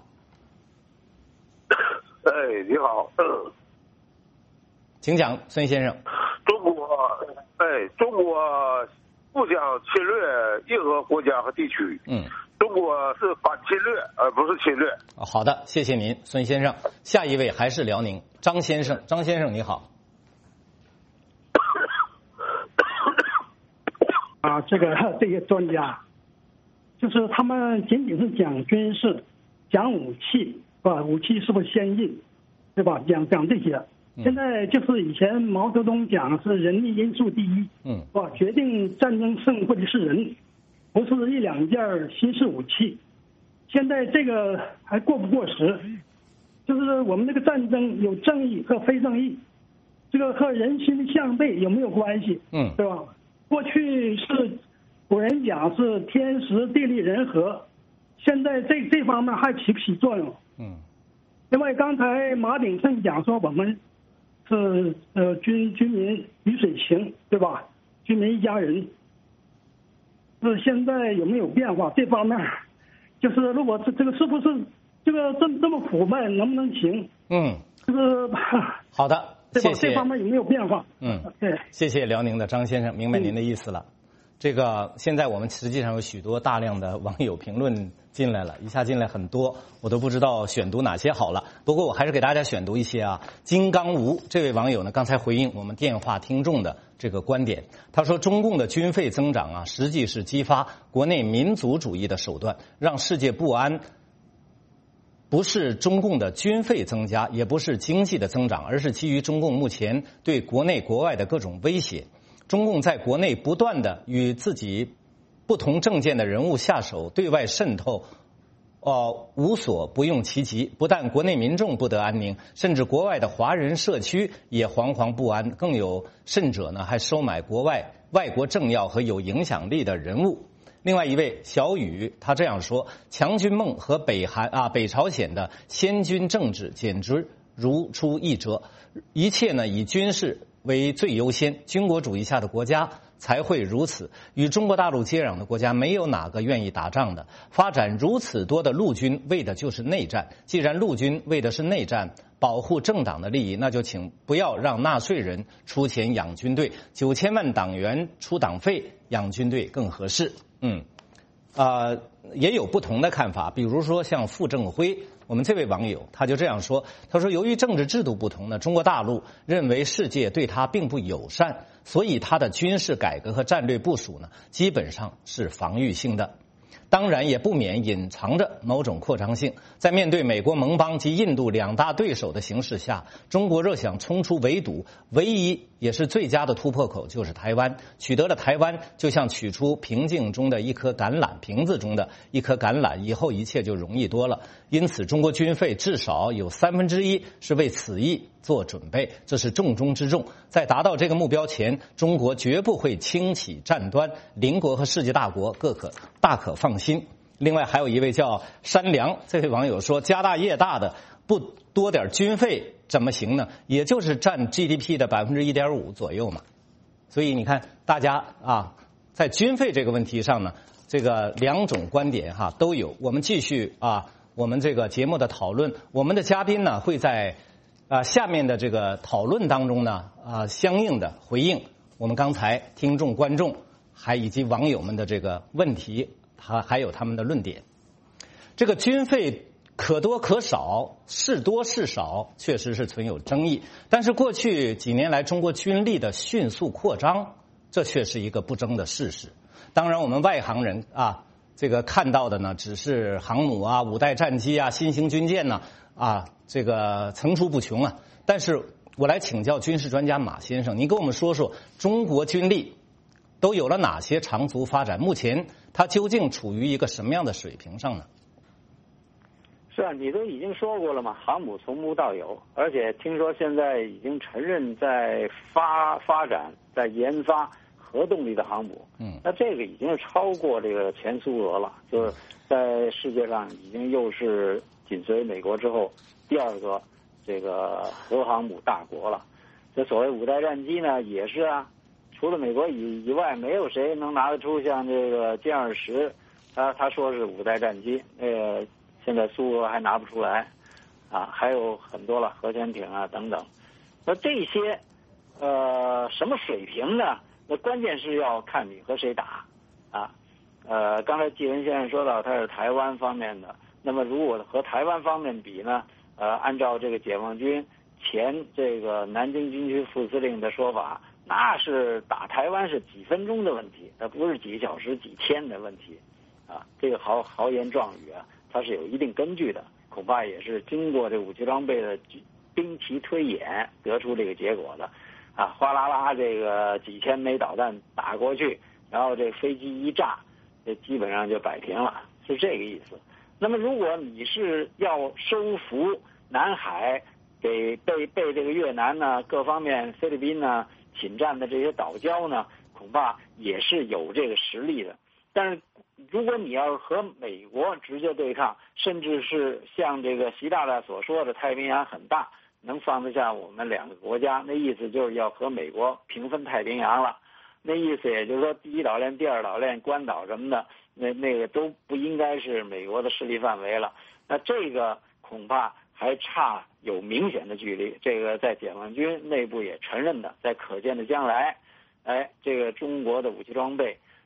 哎，你好，嗯， 请讲，孙先生。 中国，哎，中国不想侵略任何国家和地区。嗯，中国是反侵略，而不是侵略。 好的，谢谢您，孙先生。下一位还是辽宁，张先生，张先生你好。 啊，这个这些专家，就是他们仅仅是讲军事，讲武器。啊，武器是不是先进，对吧？讲讲这些，现在就是以前毛泽东讲是人力因素第一，嗯，哇，决定战争胜负的是人，不是一两件新式武器。现在这个还过不过时？就是我们这个战争有正义和非正义，这个和人心向背有没有关系？嗯，对吧？过去是古人讲是天时地利人和，现在这这方面还起不起作用？嗯，另外刚才马鼎盛讲说我们是呃军军民鱼水情，对吧？军民一家人，是现在有没有变化？这方面就是如果是这个是不是这个这这么苦闷，能不能行？嗯，就是好的，谢谢。 这方面有没有变化？ 嗯，对，谢谢辽宁的张先生，明白您的意思了。嗯、 这个现在我们实际上有许多大量的网友评论进来了，一下进来很多，我都不知道选读哪些好了。不过我还是给大家选读一些啊。金刚吴这位网友呢，刚才回应我们电话听众的这个观点，他说中共的军费增长啊，实际是激发国内民族主义的手段，让世界不安。不是中共的军费增加，也不是经济的增长，而是基于中共目前对国内国外的各种威胁。中共在国内不断的与自己不同政见的人物下手，对外渗透，呃，无所不用其极。不但国内民众不得安宁，甚至国外的华人社区也惶惶不安。更有甚者呢，还收买国外外国政要和有影响力的人物。另外一位小雨他这样说：强军梦和北韩啊北朝鲜的先军政治简直如出一辙，一切呢以军事为最优先，军国主义下的国家才会如此。与中国大陆接壤的国家没有哪个愿意打仗的，发展如此多的陆军为的就是内战。既然陆军为的是内战，保护政党的利益，那就请不要让纳税人出钱养军队，九千万党员出党费养军队更合适。嗯，呃，也有不同的看法，比如说像傅正辉，我们这位网友他就这样说，他说由于政治制度不同呢，中国大陆认为世界对他并不友善，所以他的军事改革和战略部署呢，基本上是防御性的。当然也不免隐藏着某种扩张性。在面对美国盟邦及印度两大对手的形势下，中国若想冲出围堵，唯一也是最佳的突破口就是台湾。取得了台湾，就像取出瓶颈中的一颗橄榄，瓶子中的一颗橄榄，以后一切就容易多了。因此，中国军费至少有三分之一是为此意做准备，这是重中之重。在达到这个目标前，中国绝不会轻启战端，邻国和世界大国各可大可放心。另外还有一位叫山良，这位网友说，家大业大的不多点军费怎么行呢？也就是占 G D P 的百分之一点五左右嘛。所以你看，大家啊，在军费这个问题上呢，这个两种观点哈都有。我们继续啊，我们这个节目的讨论，我们的嘉宾呢会在啊下面的这个讨论当中呢啊相应的回应我们刚才听众、观众还以及网友们的这个问题。还还有他们的论点，这个军费可多可少，是多是少，确实是存有争议。但是过去几年来，中国军力的迅速扩张，这却是一个不争的事实。当然，我们外行人啊，这个看到的呢，只是航母啊、五代战机啊、新型军舰呢啊，这个层出不穷啊。但是我来请教军事专家马先生，您跟我们说说中国军力都有了哪些长足发展？目前它究竟处于一个什么样的水平上呢？ 是啊，你都已经说过了嘛，航母从无到有，而且听说现在已经承认在发发展、在研发核动力的航母。嗯，那这个已经是超过这个前苏俄了，就是在世界上已经又是紧随美国之后第二个这个核航母大国了。这所谓五代战机呢，也是啊。除了美国以以外，没有谁能拿得出像这个歼二十，他他说是五代战机，那个现在苏俄还拿不出来，啊，还有很多了，核潜艇啊等等。那这些，呃，什么水平呢？那关键是要看你和谁打，啊，呃，刚才季文先生说到他是台湾方面的，那么如果和台湾方面比呢，呃，按照这个解放军前这个南京军区副司令的说法。那是打台湾是几分钟的问题，那不是几小时、几天的问题，啊，这个豪豪言壮语啊，它是有一定根据的，恐怕也是经过这武器装备的兵棋推演得出这个结果的，啊，哗啦啦这个几千枚导弹打过去，然后这飞机一炸，这基本上就摆平了，是这个意思。那么如果你是要收服南海，给被被这个越南呢各方面菲律宾呢侵占的这些岛礁呢，恐怕也是有这个实力的。但是，如果你要和美国直接对抗，甚至是像这个习大大所说的太平洋很大，能放得下我们两个国家，那意思就是要和美国平分太平洋了。那意思也就是说，第一岛链、第二岛链、关岛什么的，那那个都不应该是美国的势力范围了。那这个恐怕还差有明显的距离，这个在解放军内部也承认的，在可见的将来，哎，这个中国的武器装备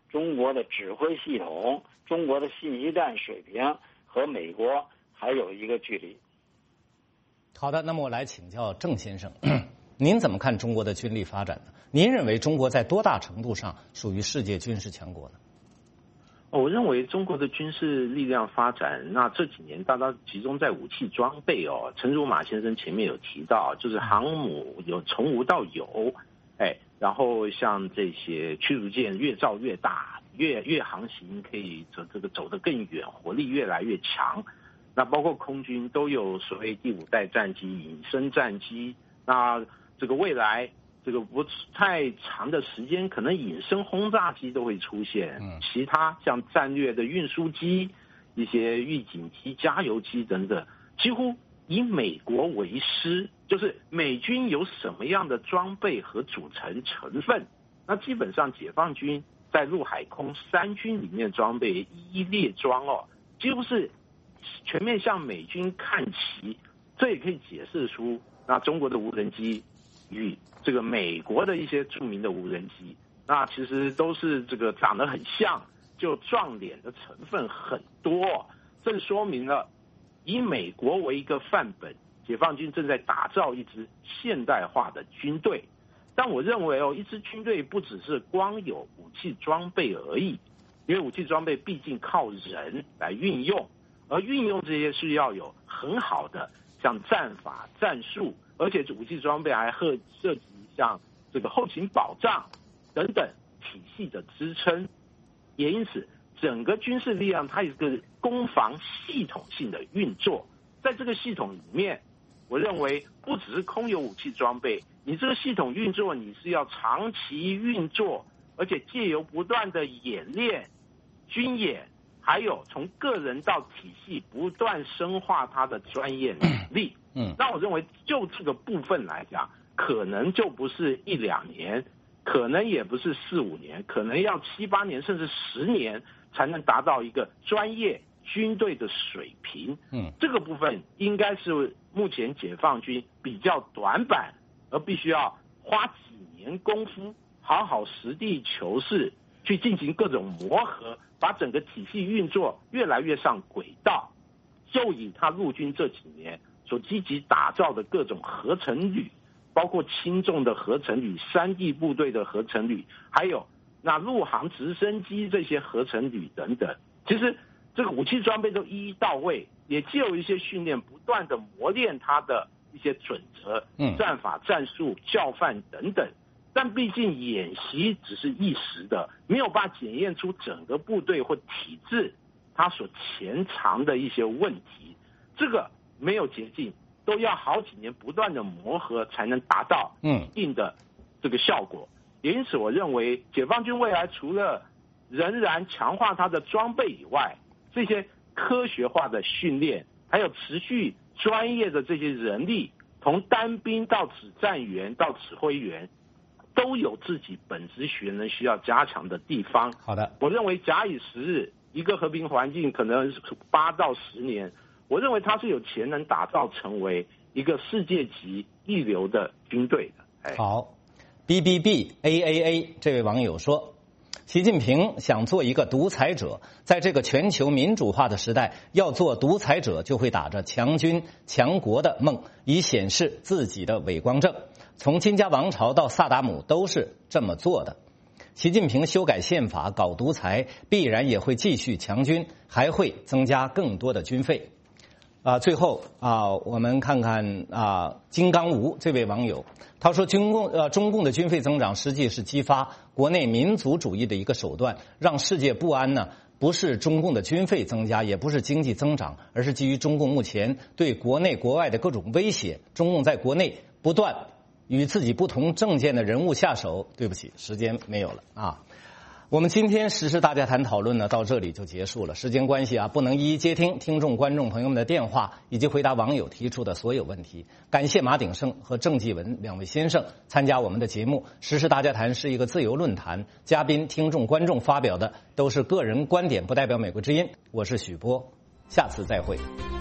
中国的指挥系统、中国的信息战水平和美国还有一个距离。 好的，那么我来请教郑先生，您怎么看中国的军力发展呢？您认为中国在多大程度上属于世界军事强国呢？ 我认为中国的军事力量发展，那这几年大家集中在武器装备哦。陈如马先生前面有提到，就是航母有从无到有，哎，然后像这些驱逐舰越造越大，越越航行可以走这个走得更远，火力越来越强。那包括空军都有所谓第五代战机、隐身战机，那这个未来。这个不太长的时间，可能隐身轰炸机都会出现，其他像战略的运输机、一些预警机、加油机等等，几乎以美国为师，就是美军有什么样的装备和组成成分，那基本上解放军在陆海空三军里面装备一一列装哦，几乎是全面向美军看齐，这也可以解释出那中国的无人机与这个美国的一些著名的无人机，那其实都是这个长得很像，就撞脸的成分很多。这说明了以美国为一个范本，解放军正在打造一支现代化的军队。但我认为哦，一支军队不只是光有武器装备而已，因为武器装备毕竟靠人来运用，而运用这些是要有很好的像战法、战术。而且武器装备还涉涉及像这个后勤保障等等体系的支撑，也因此整个军事力量它有一个攻防系统性的运作。在这个系统里面，我认为不只是空有武器装备，你这个系统运作你是要长期运作，而且借由不断的演练、军演，还有从个人到体系不断深化它的专业能力。嗯，那我认为就这个部分来讲，可能就不是一两年，可能也不是四五年，可能要七八年甚至十年才能达到一个专业军队的水平。嗯，这个部分应该是目前解放军比较短板，而必须要花几年功夫，好好实地求是，去进行各种磨合，把整个体系运作越来越上轨道。就以他陆军这几年所积极打造的各种合成旅，包括轻重的合成旅、山地部队的合成旅，还有那陆航直升机这些合成旅等等，其实这个武器装备都一一到位，也藉由一些训练，不断的磨练它的一些准则、战法、战术、教范等等。但毕竟演习只是一时的，没有办法检验出整个部队或体制它所潜藏的一些问题，这个没有捷径，都要好几年不断的磨合才能达到一定的这个效果。也因此我认为解放军未来除了仍然强化它的装备以外，这些科学化的训练，还有持续专业的这些人力，从单兵到指战员到指挥员，都有自己本职学能需要加强的地方。 好的， 我认为假以时日，一个和平环境可能八到十年，我认为它是有潜能打造成为一个世界级一流的军队的。哎、 好 ，B B B A A A 这位网友说，习近平想做一个独裁者，在这个全球民主化的时代，要做独裁者就会打着强军强国的梦，以显示自己的伟光正。从金家王朝到萨达姆都是这么做的。习近平修改宪法搞独裁，必然也会继续强军，还会增加更多的军费。啊，最后啊，我们看看啊，金刚吴这位网友，他说，军共呃中共的军费增长实际是激发国内民族主义的一个手段，让世界不安呢。不是中共的军费增加，也不是经济增长，而是基于中共目前对国内国外的各种威胁，中共在国内不断与自己不同政见的人物下手。对不起，时间没有了啊。我们今天时事大家谈讨论呢，到这里就结束了。时间关系啊，不能一一接听听众观众朋友们的电话，以及回答网友提出的所有问题。感谢马鼎盛和郑继文两位先生参加我们的节目。时事大家谈是一个自由论坛，嘉宾、听众、观众发表的都是个人观点，不代表美国之音。我是许波，下次再会。